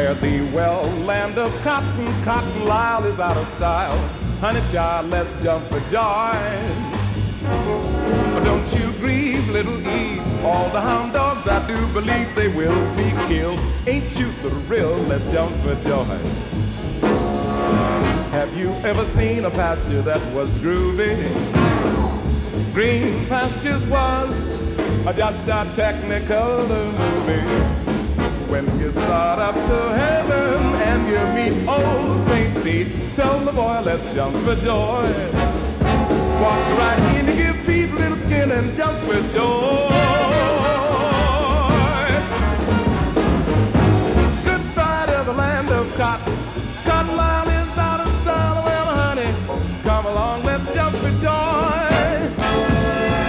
Fare thee well, land of cotton, Cotton Lisle is out of style. Honey child, let's jump for joy. Don't you grieve, little Eve. All the hound dogs, I do believe they will be killed. Ain't you thrilled? Let's jump for joy. Have you ever seen a pasture that was groovy? Green pastures was just a technical movie. When you start up to heaven and you meet old St. Pete, tell the boy, let's jump for joy. Walk right in and give people a little skin and jump with joy.